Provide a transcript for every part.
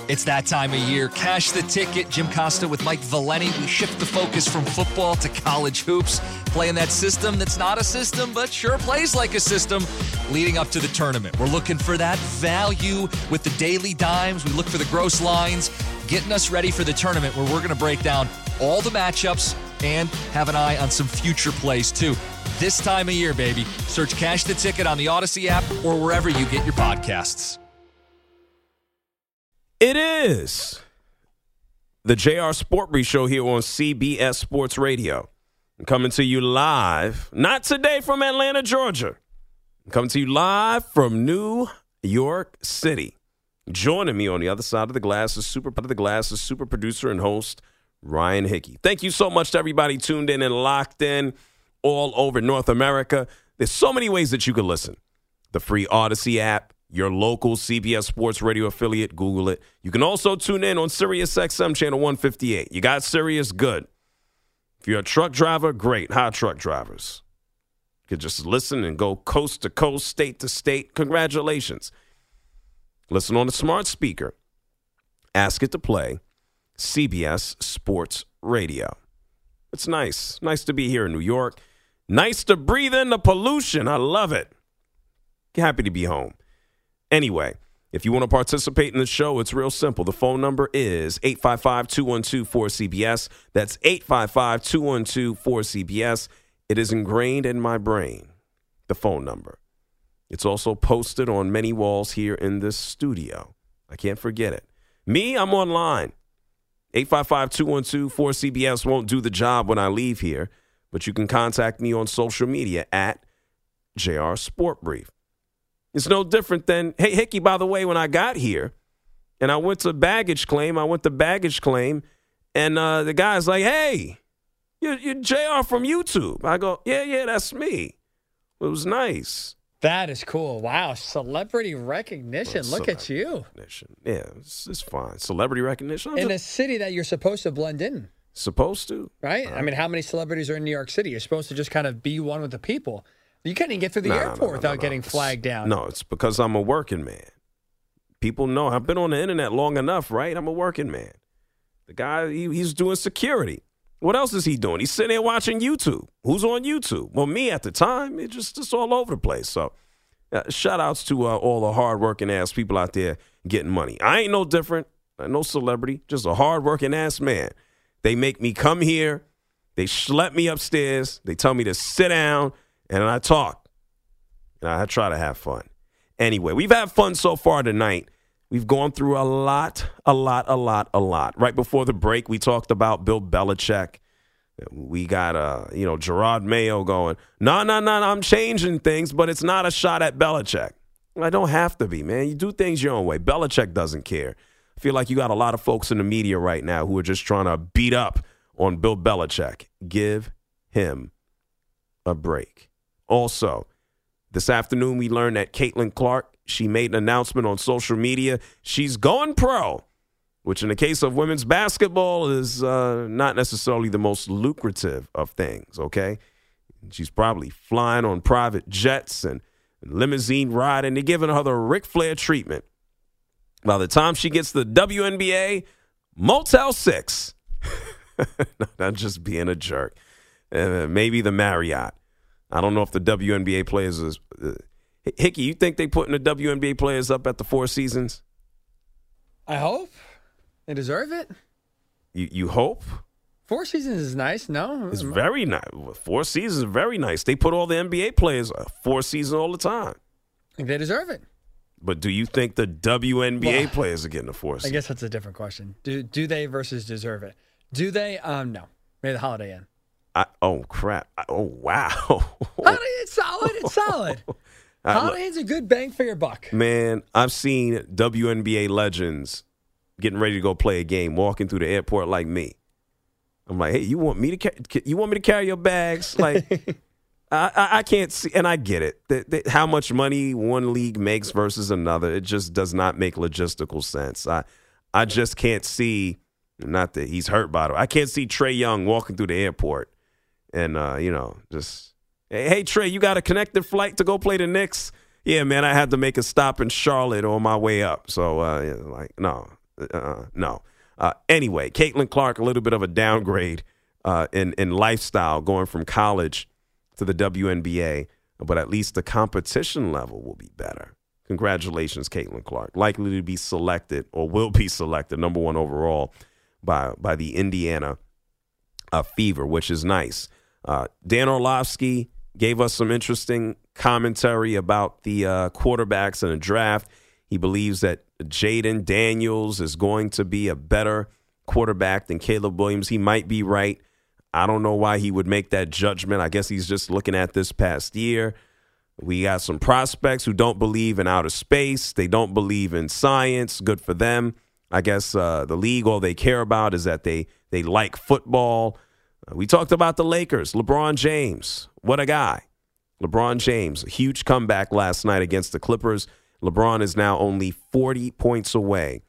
It's that time of year. Cash the Ticket. Jim Costa with Mike Valeni. We shift the focus from football to college hoops, playing that system that's not a system, but sure plays like a system, leading up to the tournament. We're looking for that value with the daily dimes. We look for the gross lines, getting us ready for the tournament where we're going to break down all the matchups and have an eye on some future plays, too. This time of year, baby. Search Cash the Ticket on the Odyssey app or wherever you get your podcasts. It is the JR Sport Brief Show here on CBS Sports Radio. I'm coming to you live, not today from Atlanta, Georgia. I'm coming to you live from New York City. Joining me on the other side of the glass is super producer and host Ryan Hickey. Thank you so much to everybody tuned in and locked in all over North America. There's so many ways that you can listen. The free Odyssey app, your local CBS Sports Radio affiliate, Google it. You can also tune in on Sirius XM channel 158. You got Sirius, good. If you're a truck driver, great. Hot truck drivers. You could just listen and go coast to coast, state to state. Congratulations. Listen on a smart speaker. Ask it to play CBS Sports Radio. It's nice. Nice to be here in New York. Nice to breathe in the pollution. I love it. Happy to be home. Anyway, if you want to participate in the show, it's real simple. The phone number is 855-212-4CBS. That's 855-212-4CBS. It is ingrained in my brain, the phone number. It's also posted on many walls here in this studio. I can't forget it. Me, I'm online. 855-212-4CBS won't do the job when I leave here, but you can contact me on social media at JR Sport Brief. It's no different than, hey, Hickey, by the way, when I got here and I went to baggage claim, and the guy's like, hey, you're JR from YouTube. I go, yeah, that's me. It was nice. That is cool. Wow, celebrity recognition. Look at you. Yeah, it's fine. Celebrity recognition. In a city that you're supposed to blend in. Supposed to. Right? I mean, how many celebrities are in New York City? You're supposed to just kind of be one with the people. You can't even get through the airport without getting flagged down. No, it's because I'm a working man. People know. I've been on the internet long enough, right? I'm a working man. The guy, he's doing security. What else is he doing? He's sitting there watching YouTube. Who's on YouTube? Well, me at the time. It's all over the place. So shout outs to all the hardworking ass people out there getting money. I ain't no different. I'm no celebrity. Just a hardworking ass man. They make me come here. They schlep me upstairs. They tell me to sit down. And I talk, and I try to have fun. Anyway, we've had fun so far tonight. We've gone through a lot. Right before the break, we talked about Bill Belichick. We got, Gerard Mayo going, no, I'm changing things, but it's not a shot at Belichick. I don't have to be, man. You do things your own way. Belichick doesn't care. I feel like you got a lot of folks in the media right now who are just trying to beat up on Bill Belichick. Give him a break. Also, this afternoon we learned that Caitlin Clark, she made an announcement on social media. She's going pro, which in the case of women's basketball is not necessarily the most lucrative of things, okay? She's probably flying on private jets and limousine riding. They're giving her the Ric Flair treatment. By the time she gets to the WNBA, Motel 6. Not just being a jerk. Maybe the Marriott. I don't know if the WNBA players is Hickey, you think they putting the WNBA players up at the Four Seasons? I hope. They deserve it. You hope? Four Seasons is nice, no? It's very nice. Four Seasons is very nice. They put all the NBA players Four Seasons all the time. I think they deserve it. But do you think the WNBA players are getting a Four Seasons? I guess that's a different question. Do they versus deserve it? Do they? No. Maybe the Holiday Inn. Oh, crap. Oh, wow. It's solid. It's solid. Holiday Inn's a good bang for your buck. Man, I've seen WNBA legends getting ready to go play a game, walking through the airport like me. I'm like, hey, you want me to carry your bags? Like, I can't see, and I get it. How much money one league makes versus another, it just does not make logistical sense. I just can't see, not that he's hurt by it. I can't see Trae Young walking through the airport and, just, hey, Trae, you got a connected flight to go play the Knicks? Yeah, man, I had to make a stop in Charlotte on my way up. So, no, No. Anyway, Caitlin Clark, a little bit of a downgrade in lifestyle going from college to the WNBA, but at least the competition level will be better. Congratulations, Caitlin Clark. Likely to be selected or will be selected number 1 overall by the Indiana Fever, which is nice. Dan Orlovsky gave us some interesting commentary about the quarterbacks in the draft. He believes that Jaden Daniels is going to be a better quarterback than Caleb Williams. He might be right. I don't know why he would make that judgment. I guess he's just looking at this past year. We got some prospects who don't believe in outer space. They don't believe in science. Good for them. I guess the league, all they care about is that they like football. We talked about the Lakers. LeBron James. What a guy. LeBron James, a huge comeback last night against the Clippers. LeBron is now only 40 points away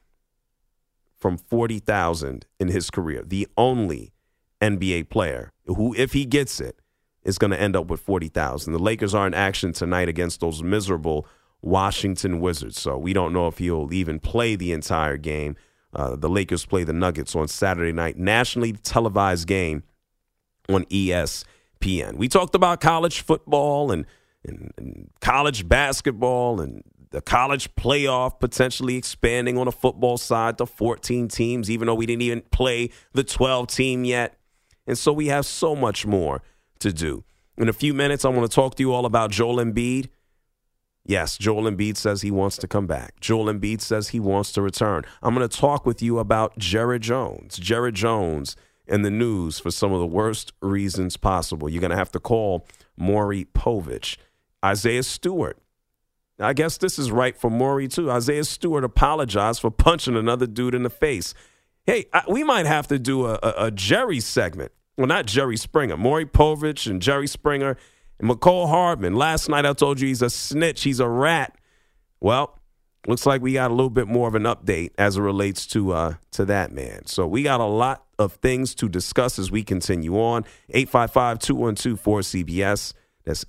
from 40,000 in his career. The only NBA player who, if he gets it, is going to end up with 40,000. The Lakers are in action tonight against those miserable Washington Wizards, so we don't know if he'll even play the entire game. The Lakers play the Nuggets on Saturday night, nationally televised game on ESPN. We talked about college football and college basketball and the college playoff potentially expanding on the football side to 14 teams, even though we didn't even play the 12 team yet. And so we have so much more to do. In a few minutes, I want to talk to you all about Joel Embiid. Yes, Joel Embiid says he wants to come back. Joel Embiid says he wants to return. I'm going to talk with you about Jared Jones. Jared Jones in the news for some of the worst reasons possible. You're going to have to call Maury Povich. Isaiah Stewart. I guess this is right for Maury, too. Isaiah Stewart apologized for punching another dude in the face. Hey, we might have to do a Jerry segment. Well, not Jerry Springer. Maury Povich and Jerry Springer and McCole Hardman. Last night I told you he's a snitch. He's a rat. Well, looks like we got a little bit more of an update as it relates to that man. So we got a lot of things to discuss as we continue on. 855-212-4CBS. That's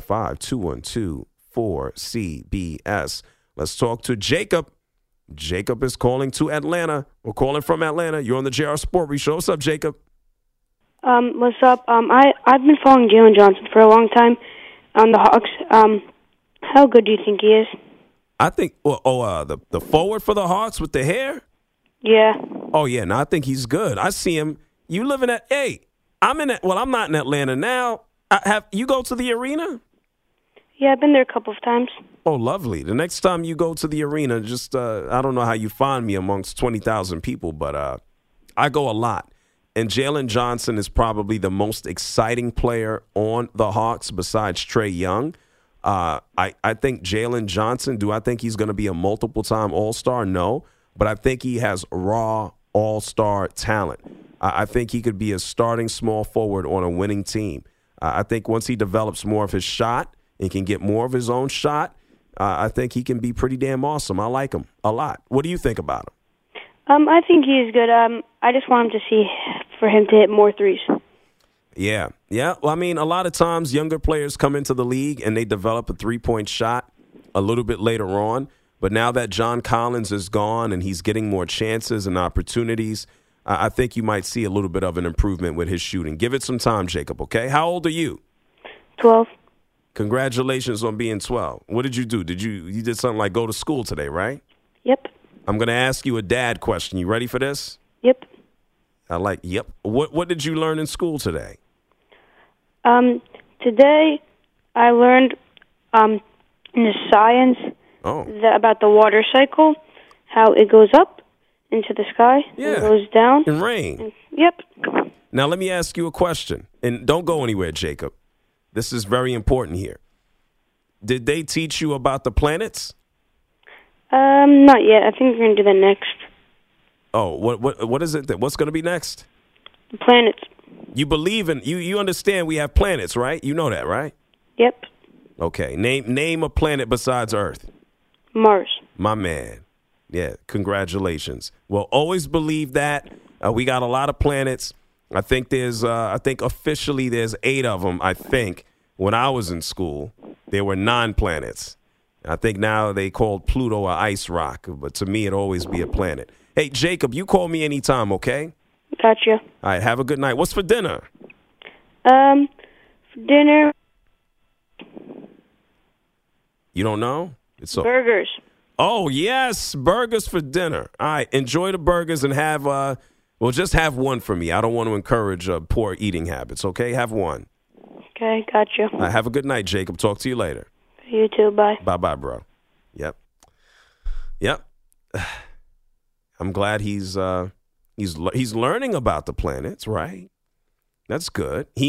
855-212-4CBS. Let's talk to Jacob. Jacob is calling to Atlanta. We're calling from Atlanta. You're on the JR Sport Week Show. What's up, Jacob? What's up? I've been following Jalen Johnson for a long time on the Hawks. How good do you think he is? I think, the forward for the Hawks with the hair? Yeah. Oh, yeah. No, I think he's good. I see him. You live in I'm not in Atlanta now. You go to the arena? Yeah, I've been there a couple of times. Oh, lovely. The next time you go to the arena, just, I don't know how you find me amongst 20,000 people, but I go a lot. And Jalen Johnson is probably the most exciting player on the Hawks besides Trae Young. I think Jalen Johnson, do I think he's going to be a multiple-time All-Star? No. But I think he has raw All-Star talent. I think he could be a starting small forward on a winning team. I think once he develops more of his shot and can get more of his own shot, I think he can be pretty damn awesome. I like him a lot. What do you think about him? I think he's good. I just want him to for him to hit more threes. Yeah. Well, I mean, a lot of times younger players come into the league and they develop a three-point shot a little bit later on. But now that John Collins is gone and he's getting more chances and opportunities, I think you might see a little bit of an improvement with his shooting. Give it some time, Jacob, okay? How old are you? 12. Congratulations on being 12. What did you do? You did something like go to school today, right? Yep. I'm going to ask you a dad question. You ready for this? Yep. Yep. What did you learn in school today? Today I learned in the science about the water cycle, how it goes up into the sky and goes down. In rain. Yep. Now let me ask you a question, and don't go anywhere, Jacob. This is very important here. Did they teach you about the planets? Not yet. I think we're going to do that next. Oh, what is it? What's going to be next? The planets. You believe in you understand we have planets, right? You know that, right? Yep. Okay. Name a planet besides Earth. Mars. My man. Yeah, congratulations. Well, always believe that. We got a lot of planets. I think officially there's 8 of them, I think. When I was in school, there were 9 planets. I think now they call Pluto an ice rock, but to me, it'll always be a planet. Hey, Jacob, you call me anytime, okay? Gotcha. All right, have a good night. What's for dinner? For dinner. You don't know? Burgers. Oh, yes, burgers for dinner. All right, enjoy the burgers and have, just have one for me. I don't want to encourage poor eating habits, okay? Have one. Okay, gotcha. All right, have a good night, Jacob. Talk to you later. You too, bye. Bye-bye, bro. Yep. I'm glad he's learning about the planets, right? That's good. He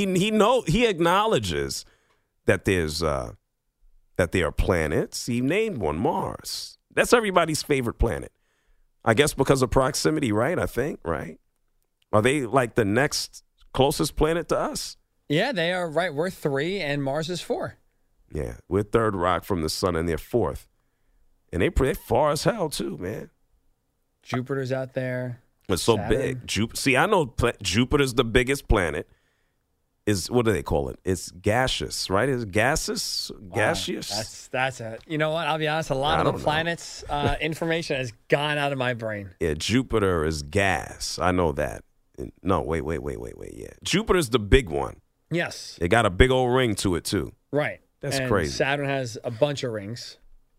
acknowledges that that there are planets. He named one, Mars. That's everybody's favorite planet. I guess because of proximity, right? I think, right? Are they like the next closest planet to us? Yeah, they are right. We're 3 and Mars is 4. Yeah, we're third rock from the sun and they're fourth. And they're far as hell too, man. Jupiter's out there. It's so Saturn. big. See, I know Jupiter's the biggest planet. What do they call it? It's gaseous, right? Is it gaseous? Gaseous? That's it. You know what? I'll be honest. A lot of the planets' information has gone out of my brain. Yeah, Jupiter is gas. I know that. No, wait. Yeah, Jupiter's the big one. Yes. It got a big old ring to it too. Right. That's and crazy. Saturn has a bunch of rings.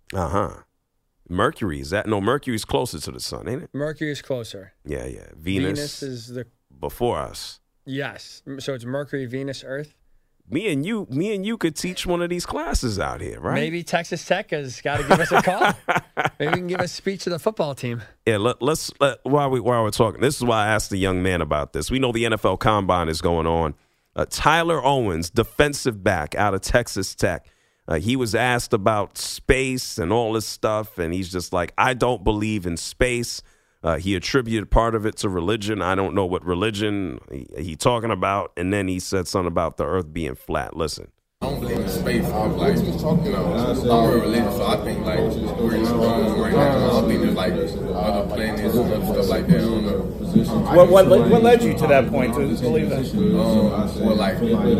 Mercury's closer to the sun, ain't it? Mercury is closer. Yeah. Venus is before us. Yes. So it's Mercury, Venus, Earth. Me and you could teach one of these classes out here, right? Maybe Texas Tech has got to give us a call. Maybe we can give a speech to the football team. Yeah, let's while we're talking. This is why I asked the young man about this. We know the NFL Combine is going on. Tyler Owens, defensive back out of Texas Tech. He was asked about space and all this stuff, and he's just like, I don't believe in space. He attributed part of it to religion. I don't know what religion he talking about. And then he said something about the earth being flat. Listen. I don't believe in space. I'm like, I'm very religious, so I think like we're in the wrong right now. I don't think there's like other planets and other stuff like that. I don't know. What led you to that point to believe that? Well, like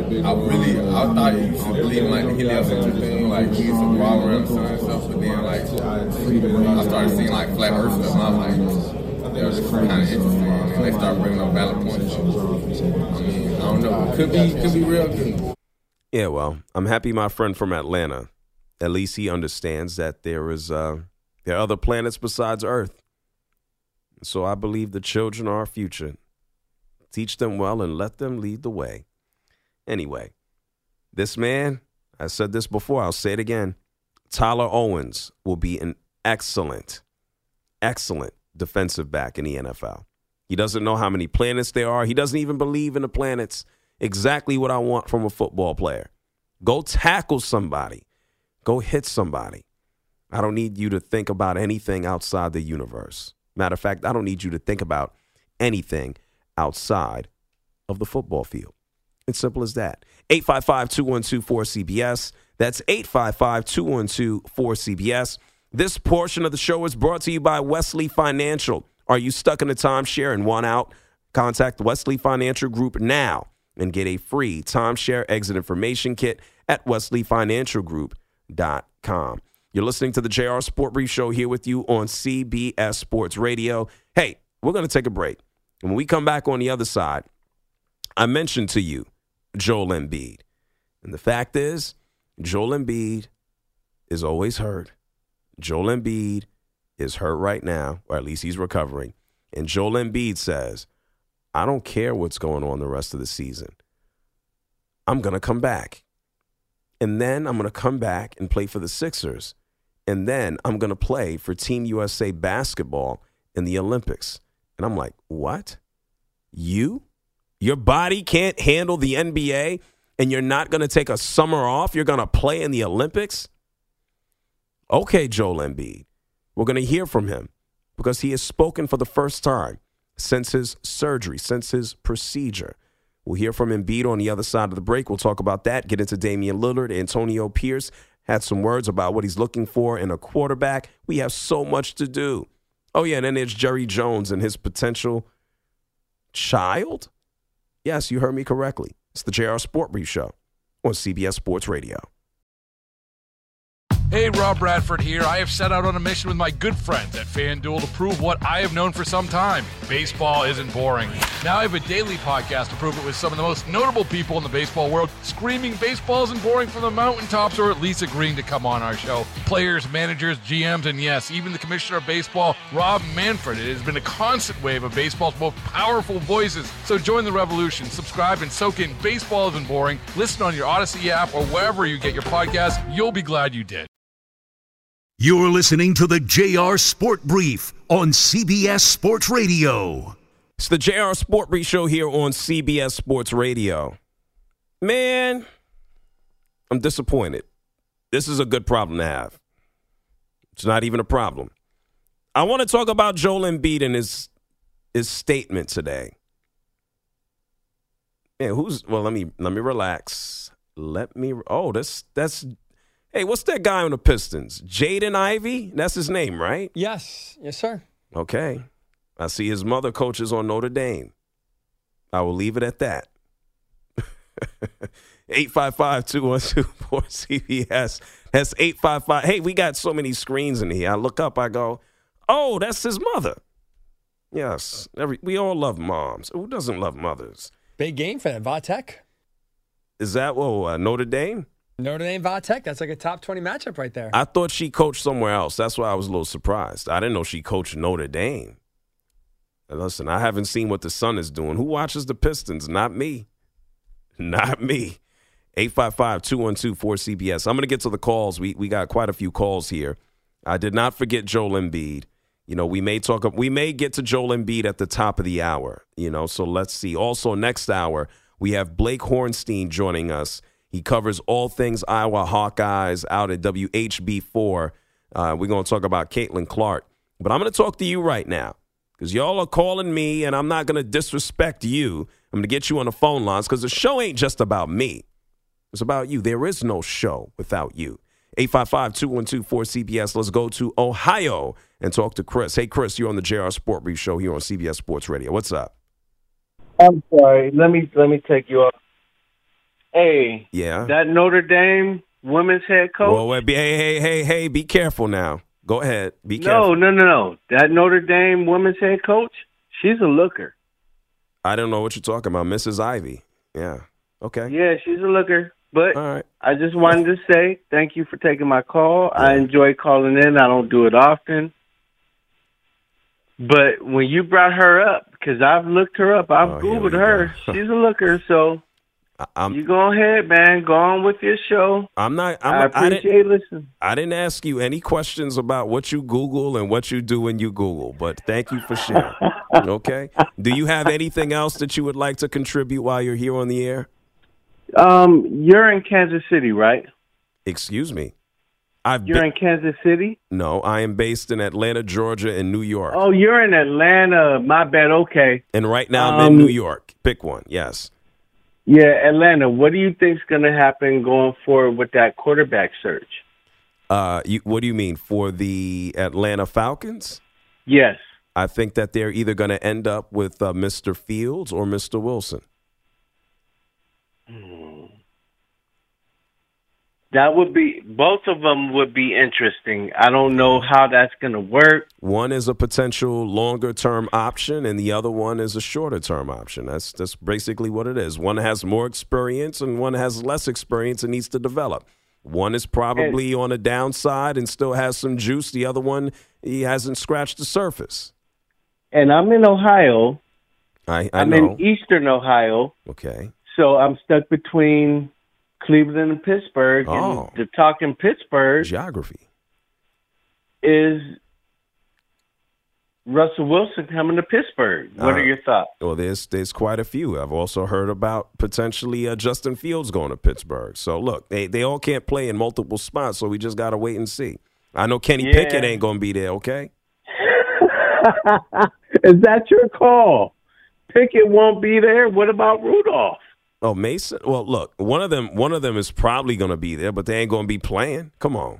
I thought you should believe in like the heliocentric thing, like we used to revolve around the sun and stuff. But then like I started seeing like flat Earth stuff, and I'm like, it was kind of interesting. And they started bringing up valid points. So, I mean, I don't know. Could be real. Yeah, well, I'm happy my friend from Atlanta, at least he understands that there are other planets besides Earth. So I believe the children are our future. Teach them well and let them lead the way. Anyway, this man, I said this before, I'll say it again. Tyler Owens will be an excellent defensive back in the NFL. He doesn't know how many planets there are. He doesn't even believe in the planets. Exactly what I want from a football player. Go tackle somebody. Go hit somebody. I don't need you to think about anything outside the universe. Matter of fact, I don't need you to think about anything outside of the football field. It's simple as that. 855-212-4CBS. That's 855-212-4CBS. This portion of the show is brought to you by Wesley Financial. Are you stuck in a timeshare and want out? Contact Wesley Financial Group now and get a free timeshare exit information kit at wesleyfinancialgroup.com. You're listening to the JR Sport Brief Show here with you on CBS Sports Radio. Hey, we're going to take a break. And when we come back on the other side, I mentioned to you Joel Embiid. And the fact is, Joel Embiid is always hurt. Joel Embiid is hurt right now, or at least he's recovering. And Joel Embiid says, I don't care what's going on the rest of the season. I'm going to come back. And then I'm going to come back and play for the Sixers. And then I'm going to play for Team USA basketball in the Olympics. And I'm like, what? Your body can't handle the NBA and you're not going to take a summer off? You're going to play in the Olympics? Okay, Joel Embiid. We're going to hear from him because he has spoken for the first time since his surgery, since his procedure. We'll hear from Embiid on the other side of the break. We'll talk about that, get into Damian Lillard. Antonio Pierce had some words about what he's looking for in a quarterback. We have so much to do. Oh, yeah, and then there's Jerry Jones and his potential child. Yes, you heard me correctly. It's the JR Sport Brief Show on CBS Sports Radio. Hey, Rob Bradford here. I have set out on a mission with my good friends at FanDuel to prove what I have known for some time. Baseball isn't boring. Now I have a daily podcast to prove it with some of the most notable people in the baseball world, screaming baseball isn't boring from the mountaintops, or at least agreeing to come on our show. Players, managers, GMs, and yes, even the commissioner of baseball, Rob Manfred. It has been a constant wave of baseball's most powerful voices. So join the revolution. Subscribe and soak in Baseball Isn't Boring. Listen on your Odyssey app or wherever you get your podcasts. You'll be glad you did. You're listening to the JR Sport Brief on CBS Sports Radio. It's the JR Sport Brief show here on CBS Sports Radio. Man, I'm disappointed. This is a good problem to have. It's not even a problem. I want to talk about Joel Embiid and his statement today. Man, let me relax. That's hey, what's that guy on the Pistons? Jaden Ivey? That's his name, right? Yes, sir. Okay. I see his mother coaches on Notre Dame. I will leave it at that. 855-212-4CBS. That's 855. Hey, we got so many screens in here. I look up, I go, oh, that's his mother. Yes. We all love moms. Who doesn't love mothers? Big game for that, Vatek. Is that Notre Dame? Notre Dame, Vatek. That's like a top 20 matchup right there. I thought she coached somewhere else. That's why I was a little surprised. I didn't know she coached Notre Dame. And listen, I haven't seen what the son is doing. Who watches the Pistons? Not me. Not me. 855-212-4CBS. I'm going to get to the calls. We got quite a few calls here. I did not forget Joel Embiid. You know, we may get to Joel Embiid at the top of the hour. You know, so let's see. Also, next hour, we have Blake Hornstein joining us. He covers all things Iowa Hawkeyes out at WHB4. We're going to talk about Caitlin Clark. But I'm going to talk to you right now because y'all are calling me, and I'm not going to disrespect you. I'm going to get you on the phone lines because the show ain't just about me. It's about you. There is no show without you. 855-212-4CBS. Let's go to Ohio and talk to Chris. Hey, Chris, you're on the JR Sport Brief show here on CBS Sports Radio. What's up? I'm sorry. Let me take you off. Hey, yeah, that Notre Dame women's head coach. Well, hey, be careful now. Go ahead. Be careful. No. That Notre Dame women's head coach, she's a looker. I don't know what you're talking about, Mrs. Ivy. Yeah. Okay. Yeah, she's a looker. But all right. I just wanted to say thank you for taking my call. Yeah. I enjoy calling in. I don't do it often. But when you brought her up, because I've looked her up, I've Googled her. She's a looker, so you go ahead, man. Go on with your show. I appreciate listening. I didn't ask you any questions about what you Google and what you do when you Google, but thank you for sharing. Okay? Do you have anything else that you would like to contribute while you're here on the air? You're in Kansas City, right? Excuse me. You're in Kansas City? No, I am based in Atlanta, Georgia, and New York. Oh, you're in Atlanta. My bad. Okay. And right now I'm in New York. Pick one. Yes. Yeah, Atlanta. What do you think is going to happen going forward with that quarterback search? What do you mean, for the Atlanta Falcons? Yes. I think that they're either going to end up with Mr. Fields or Mr. Wilson. That would be, both of them would be interesting. I don't know how that's going to work. One is a potential longer-term option, and the other one is a shorter-term option. That's basically what it is. One has more experience, and one has less experience and needs to develop. One is probably on a downside and still has some juice. The other one, he hasn't scratched the surface. And I'm in Ohio. I'm know. In eastern Ohio. Okay. So I'm stuck between Cleveland and Pittsburgh. Oh. And the talk in Pittsburgh. Geography. Is Russell Wilson coming to Pittsburgh? What are your thoughts? Well, there's quite a few. I've also heard about potentially Justin Fields going to Pittsburgh. So, look, they all can't play in multiple spots, so we just got to wait and see. I know Kenny Pickett ain't going to be there, okay? Is that your call? Pickett won't be there? What about Rudolph? Oh, Mason? Well, look, one of them is probably going to be there, but they ain't going to be playing. Come on.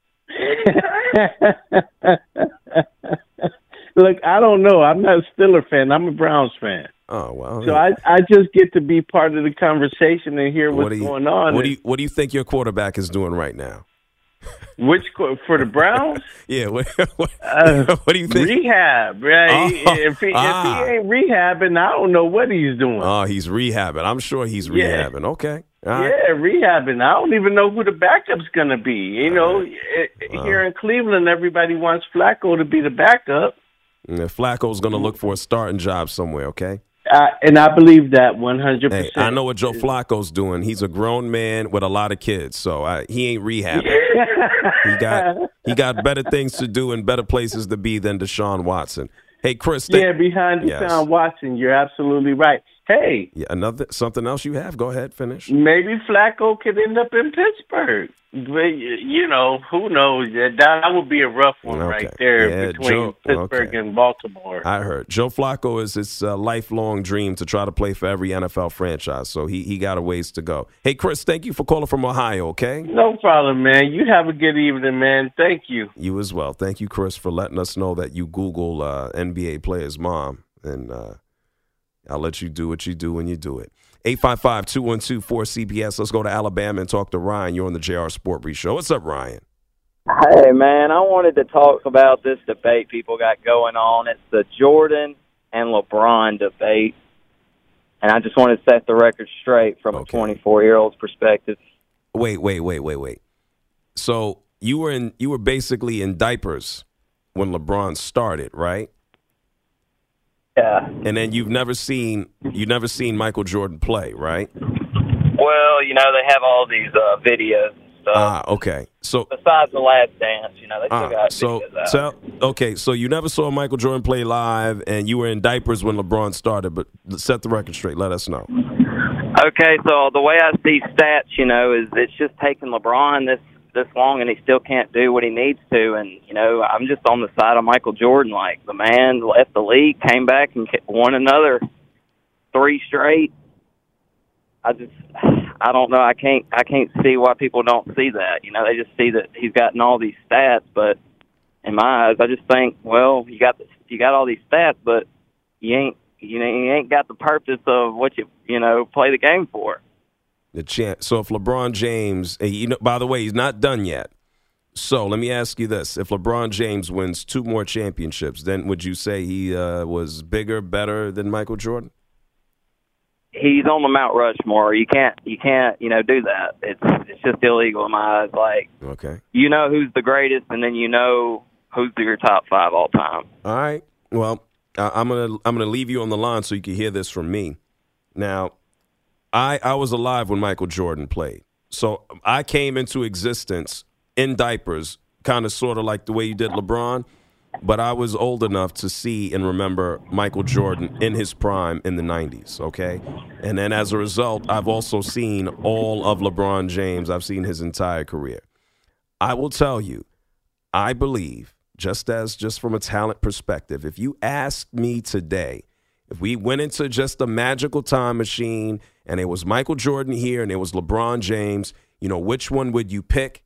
Look, I don't know. I'm not a Steelers fan. I'm a Browns fan. Oh, well. So I just get to be part of the conversation and hear what's going on. What do you think your quarterback is doing right now? Which for the Browns? Yeah. What do you think? Rehab, right? If he ain't rehabbing, I don't know what he's doing. Oh, he's rehabbing. I'm sure he's rehabbing. Okay. Right. Yeah, rehabbing. I don't even know who the backup's going to be. You know, here in Cleveland, everybody wants Flacco to be the backup. Flacco's going to look for a starting job somewhere, okay? And I believe that 100%. Hey, I know what Joe Flacco's doing. He's a grown man with a lot of kids, so he ain't rehabbing. He got better things to do and better places to be than Deshaun Watson. Hey, Chris. Behind Deshaun Watson, you're absolutely right. Hey. Yeah, something else you have? Go ahead, finish. Maybe Flacco could end up in Pittsburgh. But, you know, who knows? That would be a rough one right there between Pittsburgh and Baltimore. I heard. Joe Flacco is his lifelong dream to try to play for every NFL franchise, so he got a ways to go. Hey, Chris, thank you for calling from Ohio, okay? No problem, man. You have a good evening, man. Thank you. You as well. Thank you, Chris, for letting us know that you Google NBA player's mom, and I'll let you do what you do when you do it. 855-212-4CBS. Let's go to Alabama and talk to Ryan. You're on the JR Sport Brief Show. What's up, Ryan? Hey, man, I wanted to talk about this debate people got going on. It's the Jordan and LeBron debate. And I just want to set the record straight from a 24-year-old's perspective. Wait. So you were basically in diapers when LeBron started, right? Yeah. And then you've never seen Michael Jordan play, right? Well, you know, they have all these videos and stuff. Okay. So besides the Last Dance, you know, they still got videos out. So you never saw Michael Jordan play live, and you were in diapers when LeBron started, but set the record straight. Let us know. Okay, so the way I see stats, you know, is it's just taking LeBron this long, and he still can't do what he needs to. And, you know, I'm just on the side of Michael Jordan. Like, the man left the league, came back, and won another 3 straight. I don't know. I can't see why people don't see that. You know, they just see that he's gotten all these stats, but in my eyes, I just think, well, you got all these stats, but you ain't got the purpose of what you play the game for. So if LeBron James, by the way, he's not done yet. So let me ask you this. If LeBron James wins 2 more championships, then would you say he was bigger, better than Michael Jordan? He's on the Mount Rushmore. You can't, do that. It's just illegal in my eyes. Like, okay, you know who's the greatest, and then you know who's your top 5 all time. All right. Well, I'm gonna leave you on the line so you can hear this from me. Now, I was alive when Michael Jordan played. So I came into existence in diapers, kind of sort of like the way you did LeBron, but I was old enough to see and remember Michael Jordan in his prime in the 90s, okay? And then as a result, I've also seen all of LeBron James. I've seen his entire career. I will tell you, I believe, just from a talent perspective, if you ask me today, if we went into just a magical time machine and it was Michael Jordan here and it was LeBron James, which one would you pick?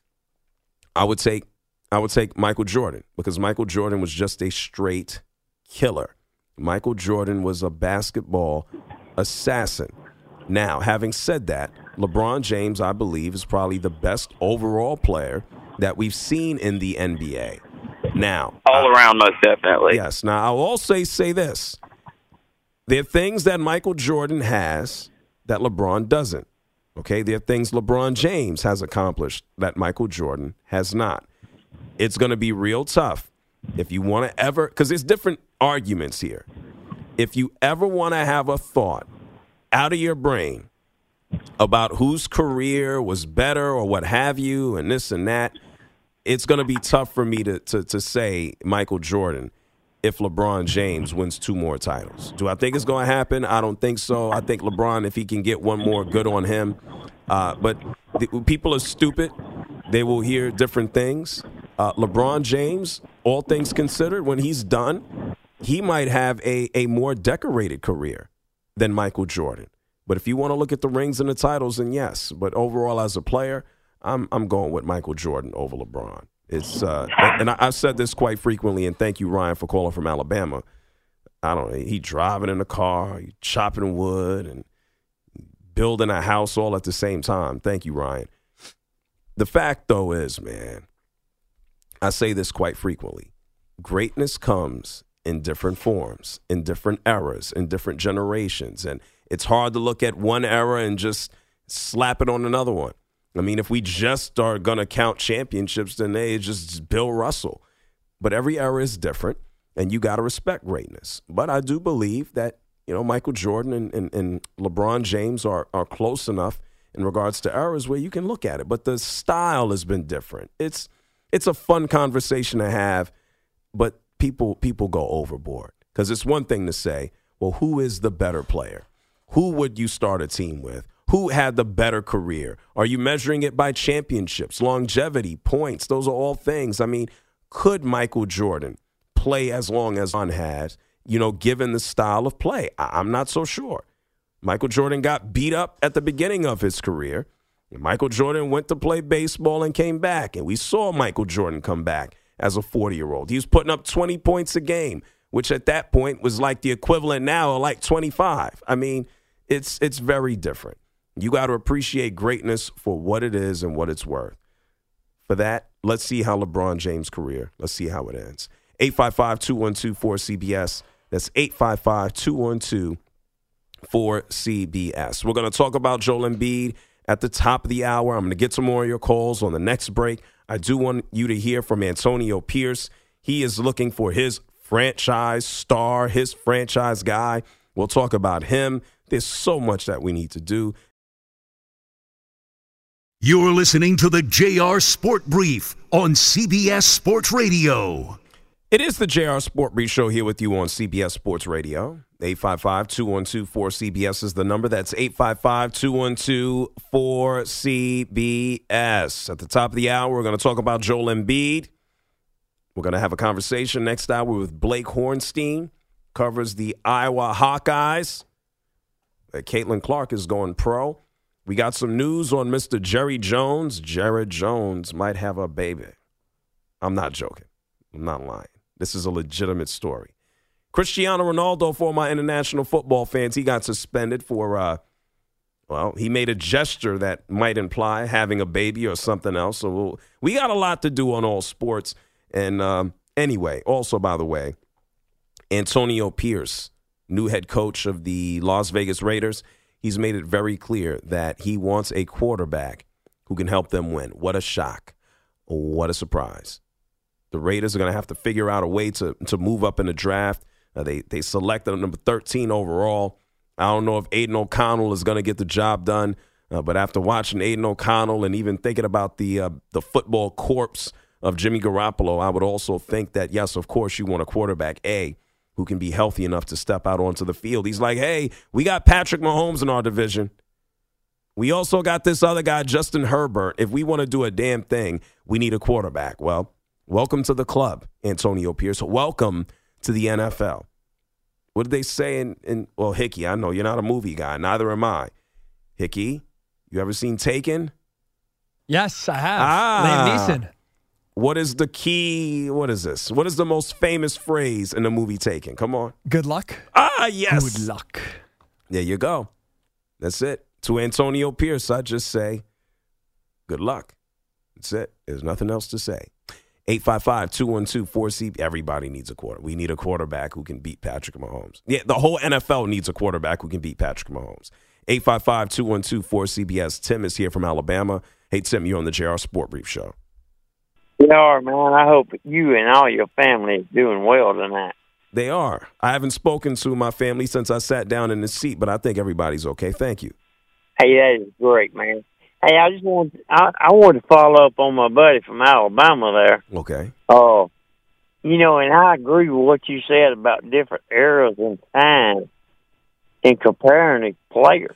I would take Michael Jordan, because Michael Jordan was just a straight killer. Michael Jordan was a basketball assassin. Now, having said that, LeBron James, I believe, is probably the best overall player that we've seen in the NBA. Now, all around, most definitely. Yes. Now, I'll also say this. There are things that Michael Jordan has that LeBron doesn't. Okay? There are things LeBron James has accomplished that Michael Jordan has not. It's going to be real tough if you want to ever, because there's different arguments here. If you ever want to have a thought out of your brain about whose career was better or what have you and this and that, it's going to be tough for me to say Michael Jordan if LeBron James wins 2 more titles. Do I think it's going to happen? I don't think so. I think LeBron, if he can get 1 more, good on him. But people are stupid. They will hear different things. LeBron James, all things considered, when he's done, he might have a more decorated career than Michael Jordan. But if you want to look at the rings and the titles, then yes. But overall, as a player, I'm going with Michael Jordan over LeBron. It's and I've said this quite frequently, and thank you, Ryan, for calling from Alabama. I don't know, he driving in the car, he chopping wood, and building a house all at the same time. Thank you, Ryan. The fact, though, is, man, I say this quite frequently. Greatness comes in different forms, in different eras, in different generations. And it's hard to look at one era and just slap it on another one. I mean, if we just are going to count championships, then it's just Bill Russell. But every era is different, and you got to respect greatness. But I do believe that, Michael Jordan and LeBron James are close enough in regards to eras where you can look at it. But the style has been different. It's a fun conversation to have, but people go overboard. Because it's one thing to say, well, who is the better player? Who would you start a team with? Who had the better career? Are you measuring it by championships, longevity, points? Those are all things. I mean, could Michael Jordan play as long as LeBron has, given the style of play? I'm not so sure. Michael Jordan got beat up at the beginning of his career. Michael Jordan went to play baseball and came back, and we saw Michael Jordan come back as a 40-year-old. He was putting up 20 points a game, which at that point was like the equivalent now of like 25. I mean, it's very different. You got to appreciate greatness for what it is and what it's worth. For that, let's see how LeBron James' career, let's see how it ends. 855-212-4CBS. That's 855-212-4CBS. We're going to talk about Joel Embiid at the top of the hour. I'm going to get some more of your calls on the next break. I do want you to hear from Antonio Pierce. He is looking for his franchise star, his franchise guy. We'll talk about him. There's so much that we need to do. You're listening to the JR Sport Brief on CBS Sports Radio. It is the JR Sport Brief Show here with you on CBS Sports Radio. 855-212-4CBS is the number. That's 855-212-4CBS. At the top of the hour, we're going to talk about Joel Embiid. We're going to have a conversation next hour with Blake Hornstein, covers the Iowa Hawkeyes. Caitlin Clark is going pro. We got some news on Mr. Jerry Jones. Jared Jones might have a baby. I'm not joking. I'm not lying. This is a legitimate story. Cristiano Ronaldo, for my international football fans, he got suspended for, he made a gesture that might imply having a baby or something else. So we got a lot to do on all sports. And anyway, also, by the way, Antonio Pierce, new head coach of the Las Vegas Raiders, he's made it very clear that he wants a quarterback who can help them win. What a shock. What a surprise. The Raiders are going to have to figure out a way to move up in the draft. They selected number 13 overall. I don't know if Aiden O'Connell is going to get the job done, but after watching Aiden O'Connell and even thinking about the football corpse of Jimmy Garoppolo, I would also think that, yes, of course, you want a quarterback, who can be healthy enough to step out onto the field. He's like, hey, we got Patrick Mahomes in our division. We also got this other guy, Justin Herbert. If we want to do a damn thing, we need a quarterback. Well, welcome to the club, Antonio Pierce. Welcome to the NFL. What did they say well, Hickey, I know you're not a movie guy. Neither am I. Hickey, you ever seen Taken? Yes, I have. Liam Neeson. What is the key? What is this? What is the most famous phrase in the movie Taken? Come on. Good luck. Yes. Good luck. There you go. That's it. To Antonio Pierce, I just say, good luck. That's it. There's nothing else to say. 855-212-4CB. Everybody needs a quarterback. We need a quarterback who can beat Patrick Mahomes. Yeah, the whole NFL needs a quarterback who can beat Patrick Mahomes. 855-212-4CBS. Tim is here from Alabama. Hey, Tim, you're on the JR Sport Brief Show. They are, man. I hope you and all your family is doing well tonight. They are. I haven't spoken to my family since I sat down in the seat, but I think everybody's okay. Thank you. Hey, that is great, man. Hey, I wanted to follow up on my buddy from Alabama there. Okay. And I agree with what you said about different eras and times and comparing the players.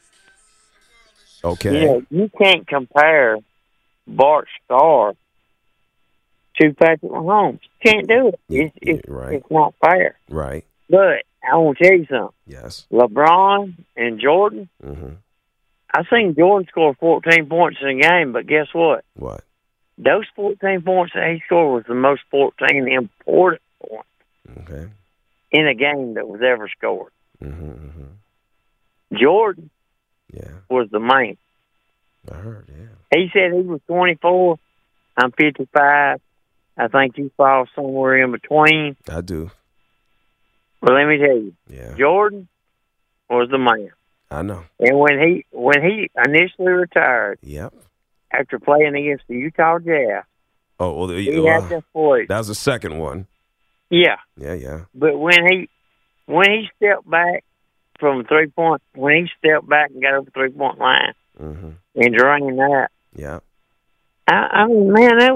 Okay. You can't compare Bart Starr to Patrick Mahomes. You can't do it. It's not fair. Right. But I want to tell you something. Yes. LeBron and Jordan. Mm-hmm. I seen Jordan score 14 points in a game, but guess what? What? Those 14 points that he scored was the most 14 important points in a game that was ever scored. Mm-hmm. Jordan was the man. I heard, yeah. He said he was 24. I'm 55. I think you fall somewhere in between. I do. Well, let me tell you. Yeah. Jordan was the man. I know. And when he initially retired, yep, after playing against the Utah Jazz, he had to play. That was the second one. Yeah. Yeah. But when he stepped back from 3-point, when he stepped back and got over the 3-point line and drained that, yeah. I mean, man, that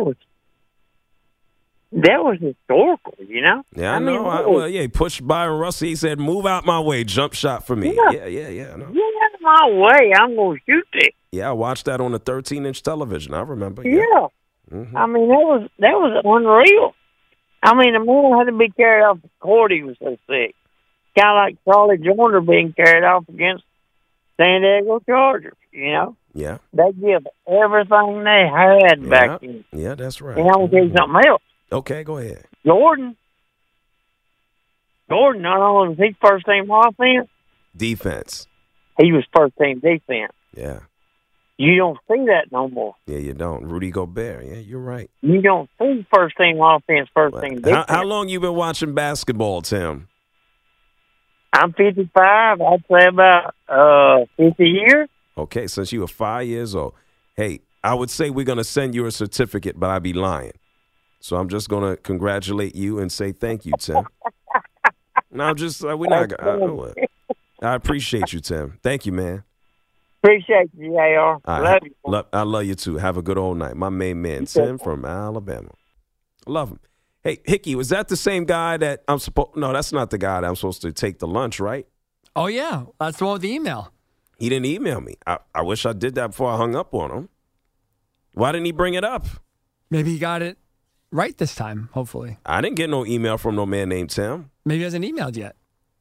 was historical, you know? Yeah, I know. He pushed Byron Russell. He said, "Move out my way, jump shot for me." Yeah. I know. Get out of my way, I'm going to shoot it. Yeah, I watched that on the 13-inch television. I remember. Yeah. I mean, that was unreal. I mean, the man had to be carried off the court. He was so sick. Kind of like Charlie Joiner being carried off against San Diego Chargers, you know? Yeah. They give everything they had back then. Yeah, that's right. And I'm going to tell you something else. Okay, go ahead. Jordan, not only was he first-team offense. Defense. He was first-team defense. Yeah. You don't see that no more. Yeah, you don't. Rudy Gobert. Yeah, you're right. You don't see first-team offense, first-team defense. How long you been watching basketball, Tim? I'm 55. I'd say about 50 years. Okay, since you were 5 years old. Hey, I would say we're going to send you a certificate, but I'd be lying. So I'm just going to congratulate you and say thank you, Tim. No, I'm just, we're not going to. I appreciate you, Tim. Thank you, man. Appreciate you, JR. Love you. I love you, too. Have a good old night. My main man, Tim from Alabama. Love him. Hey, Hickey, was that the same guy that I'm supposed – no, that's not the guy that I'm supposed to take the lunch, right? Oh, yeah. That's the one with the email. He didn't email me. I wish I did that before I hung up on him. Why didn't he bring it up? Maybe he got it right this time, hopefully. I didn't get no email from no man named Tim. Maybe he hasn't emailed yet.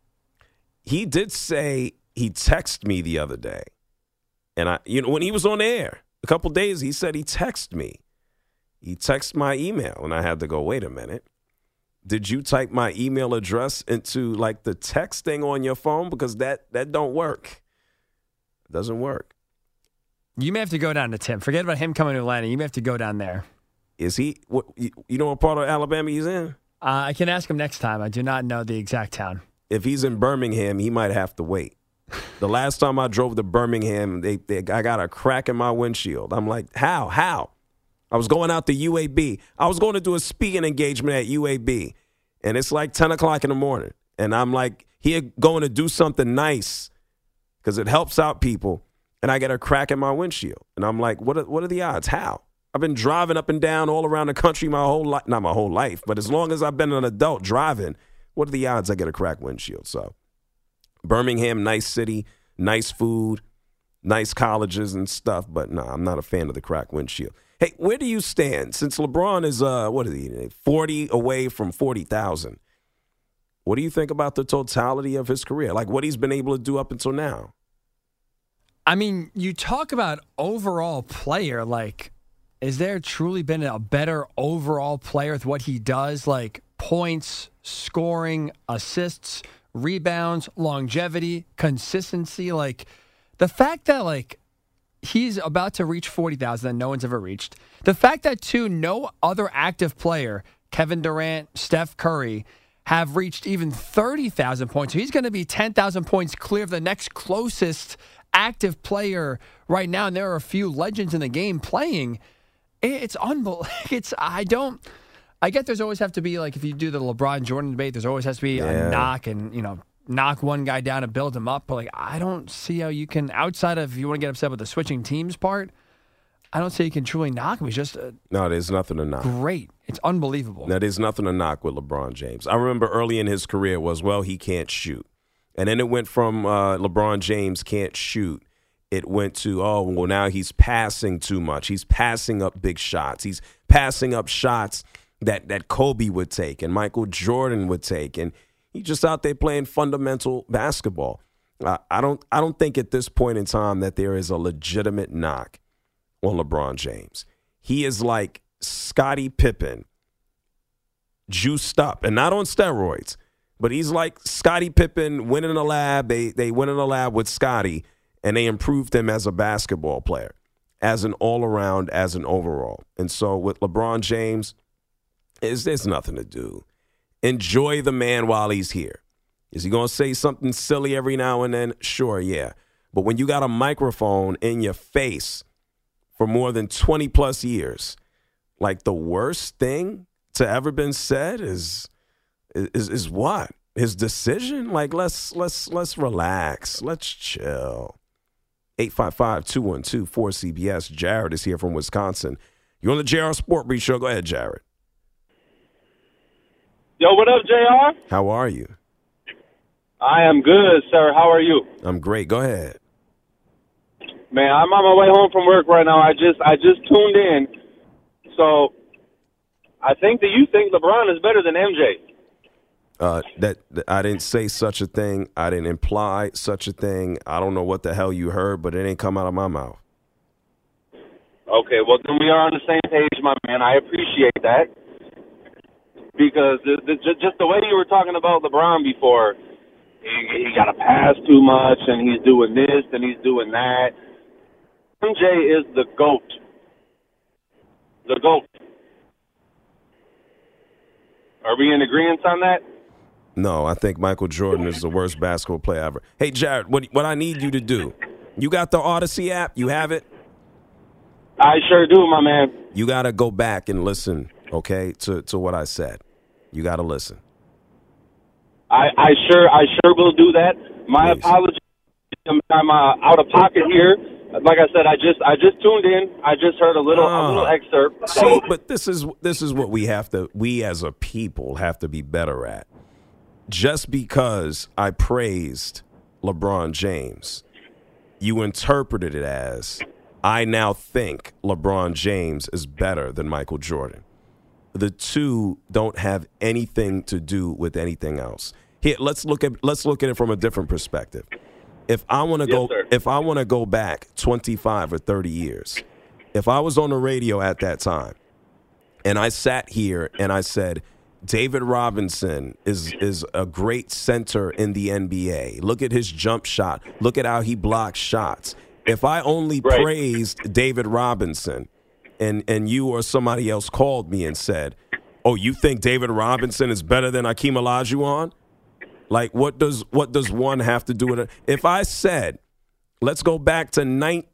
He did say he texted me the other day. And when he was on air a couple days, he said he texted me. He texted my email, and I had to go, wait a minute. Did you type my email address into, like, the text thing on your phone? Because that don't work. It doesn't work. You may have to go down to Tim. Forget about him coming to Atlanta. You may have to go down there. Is he – you know what part of Alabama he's in? I can ask him next time. I do not know the exact town. If he's in Birmingham, he might have to wait. The last time I drove to Birmingham, I got a crack in my windshield. I'm like, how? I was going out to UAB. I was going to do a speaking engagement at UAB, and it's like 10 o'clock in the morning. And I'm like, here going to do something nice because it helps out people, and I get a crack in my windshield. And I'm like, what are the odds? How? I've been driving up and down all around the country my whole life. Not my whole life, but as long as I've been an adult driving, what are the odds I get a cracked windshield? So Birmingham, nice city, nice food, nice colleges and stuff, but no, I'm not a fan of the cracked windshield. Hey, where do you stand? Since LeBron is, 40 away from 40,000, what do you think about the totality of his career? Like what he's been able to do up until now? I mean, you talk about overall player, like, is there truly been a better overall player with what he does? Like points, scoring, assists, rebounds, longevity, consistency. Like the fact that, like, he's about to reach 40,000 that no one's ever reached. The fact that, too, no other active player, Kevin Durant, Steph Curry, have reached even 30,000 points. So he's going to be 10,000 points clear of the next closest active player right now. And there are a few legends in the game playing. It's unbelievable. I get there's always have to be, like, if you do the LeBron Jordan debate, there's always has to be a knock and, knock one guy down and build him up. But, like, I don't see how you can, outside of, if you want to get upset with the switching teams part, I don't see you can truly knock him. He's just no, there's nothing to knock. Great. It's unbelievable. No, there's nothing to knock with LeBron James. I remember early in his career was, he can't shoot. And then it went from LeBron James can't shoot. It went to, now he's passing too much. He's passing up big shots. He's passing up shots that Kobe would take and Michael Jordan would take. And he's just out there playing fundamental basketball. I don't think at this point in time that there is a legitimate knock on LeBron James. He is like Scottie Pippen, juiced up, and not on steroids, but he's like Scottie Pippen went in a lab. They went in a lab with Scottie, and they improved him as a basketball player. as an all-around, as an overall. And so with LeBron James, there's nothing to do. Enjoy the man while he's here. Is he going to say something silly every now and then? Sure, yeah. But when you got a microphone in your face for more than 20-plus years, like the worst thing to ever been said is what? His decision? Like, let's relax. Let's chill. 855-212-4CBS. Jared is here from Wisconsin. You're on the JR Sport Brief Show. Go ahead, Jared. Yo, what up, JR? How are you? I am good, sir. How are you? I'm great. Go ahead. Man, I'm on my way home from work right now. I just tuned in. So, I think that you think LeBron is better than MJ. That I didn't say such a thing. I didn't imply such a thing. I don't know what the hell you heard, but it ain't come out of my mouth. Okay, well, then we are on the same page, my man. I appreciate that. Because just the way you were talking about LeBron before, he got to pass too much, and he's doing this, and he's doing that. MJ is the GOAT. The GOAT. Are we in agreement on that? No, I think Michael Jordan is the worst basketball player ever. Hey, Jared, what I need you to do, you got the Odyssey app? You have it? I sure do, my man. You got to go back and listen, okay, to what I said. You got to listen. I sure will do that. My apologies. I'm out of pocket here. Like I said, I just tuned in. I just heard a little excerpt. See, but this is what we as a people have to be better at. Just because I praised LeBron James, you interpreted it as I now think LeBron James is better than Michael Jordan. The two don't have anything to do with anything else. Here, let's look at it from a different perspective. If I want to go back 25 or 30 years, if I was on the radio at that time and I sat here and I said, David Robinson is a great center in the NBA. Look at his jump shot. Look at how he blocks shots. If I only praised David Robinson and you or somebody else called me and said, oh, you think David Robinson is better than Hakeem Olajuwon? Like, what does one have to do with it? If I said, let's go back to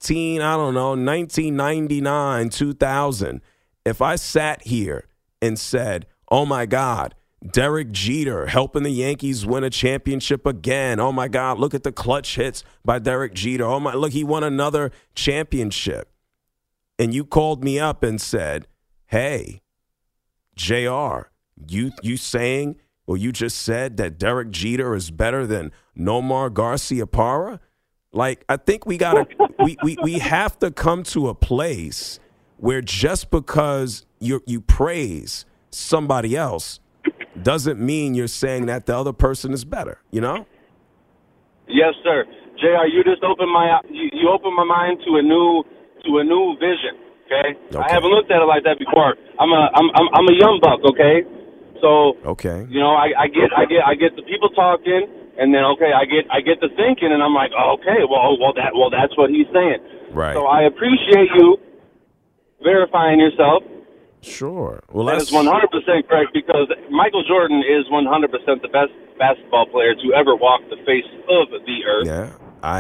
1999, 2000. If I sat here and said, oh, my God, Derek Jeter helping the Yankees win a championship again. Oh, my God, look at the clutch hits by Derek Jeter. Oh, my, look, he won another championship. And you called me up and said, hey, JR, you saying, or you just said that Derek Jeter is better than Nomar Garciaparra? Like, I think we have to come to a place where just because you praise somebody else doesn't mean you're saying that the other person is better, you know? Yes, sir. JR, you just opened my mind to a new vision. Okay? I haven't looked at it like that before. I'm a young buck. Okay, so you know I get the people talking, and then I get the thinking, and I'm like, that's what he's saying. Right. So I appreciate you verifying yourself. Sure. Well, that is 100% correct, because Michael Jordan is 100% the best basketball player to ever walk the face of the earth. Yeah,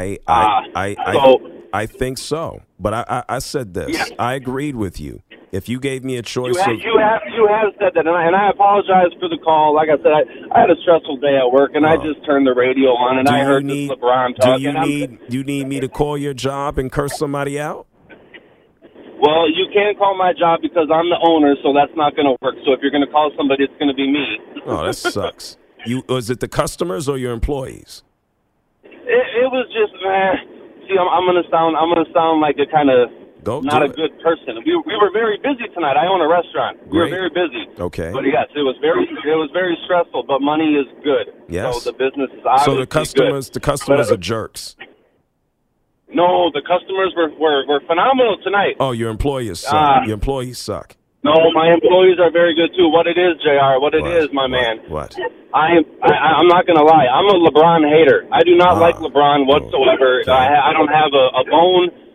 I think so. But I said this. Yeah. I agreed with you. If you gave me a choice, you have said that, and I apologize for the call. Like I said, I had a stressful day at work, and I just turned the radio on, and I heard this LeBron talk. Do you need me to call your job and curse somebody out? Well, you can't call my job because I'm the owner, so that's not going to work. So if you're going to call somebody, it's going to be me. Oh, that sucks. Was it the customers or your employees? It was just, see, I'm going to sound like a kind of not a good person. We were very busy tonight. I own a restaurant. We were very busy. Okay. But yes, it was very stressful. But money is good. Yes. So the business is obviously good. So the customers are jerks. No, the customers were phenomenal tonight. Oh, your employees suck. Your employees suck. No, my employees are very good too. What it is, JR, my man. What? I'm not going to lie. I'm a LeBron hater. I do not like LeBron whatsoever. I don't have a bone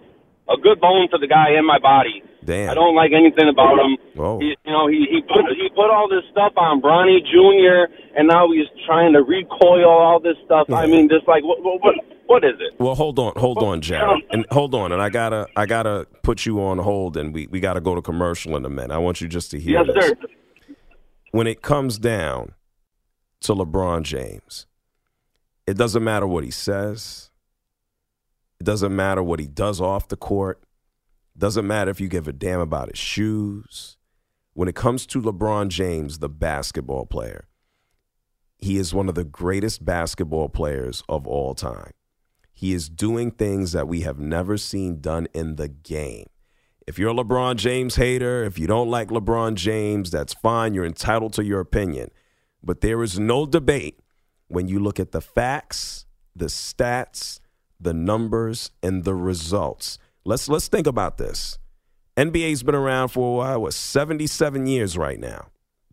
a good bone to the guy in my body. Damn. I don't like anything about him. Whoa. He put all this stuff on Bronny Jr. and now he's trying to recoil all this stuff. Yeah. I mean, just like what is it? Well, hold on, Jared, and hold on, and I gotta put you on hold, and we gotta go to commercial in a minute. I want you just to hear this. Yes, sir. When it comes down to LeBron James, it doesn't matter what he says. It doesn't matter what he does off the court. It doesn't matter if you give a damn about his shoes. When it comes to LeBron James, the basketball player, he is one of the greatest basketball players of all time. He is doing things that we have never seen done in the game. If you're a LeBron James hater, if you don't like LeBron James, that's fine. You're entitled to your opinion. But there is no debate when you look at the facts, the stats, the numbers, and the results. Let's think about this. NBA's been around for a while, 77 years right now.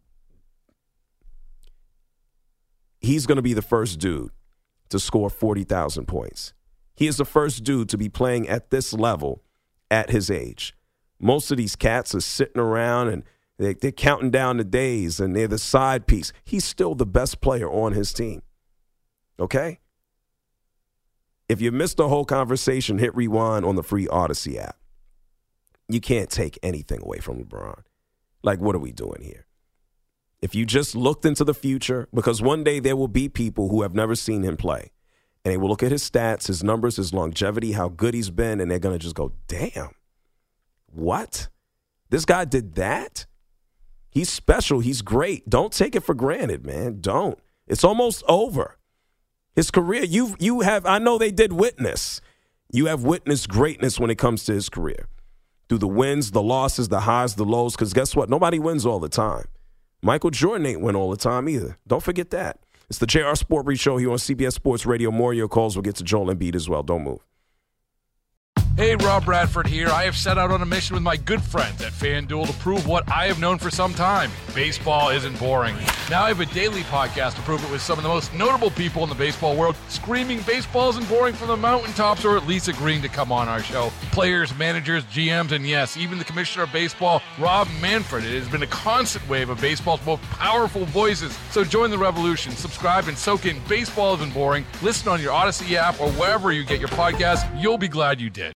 He's going to be the first dude to score 40,000 points. He is the first dude to be playing at this level at his age. Most of these cats are sitting around and they're counting down the days and they're the side piece. He's still the best player on his team. Okay? If you missed the whole conversation, hit rewind on the free Odyssey app. You can't take anything away from LeBron. Like, what are we doing here? If you just looked into the future, because one day there will be people who have never seen him play, and they will look at his stats, his numbers, his longevity, how good he's been, and they're going to just go, damn, what? This guy did that? He's special. He's great. Don't take it for granted, man. Don't. It's almost over. His career, you have, I know they did witness. You have witnessed greatness when it comes to his career. Through the wins, the losses, the highs, the lows, because guess what? Nobody wins all the time. Michael Jordan ain't win all the time either. Don't forget that. It's the JR Sport Brief Show here on CBS Sports Radio. More of your calls. We'll get to Joel Embiid as well. Don't move. Hey, Rob Bradford here. I have set out on a mission with my good friends at FanDuel to prove what I have known for some time. Baseball isn't boring. Now I have a daily podcast to prove it with some of the most notable people in the baseball world, screaming baseball isn't boring from the mountaintops, or at least agreeing to come on our show. Players, managers, GMs, and yes, even the commissioner of baseball, Rob Manfred. It has been a constant wave of baseball's most powerful voices. So join the revolution. Subscribe and soak in Baseball Isn't Boring. Listen on your Odyssey app or wherever you get your podcasts. You'll be glad you did.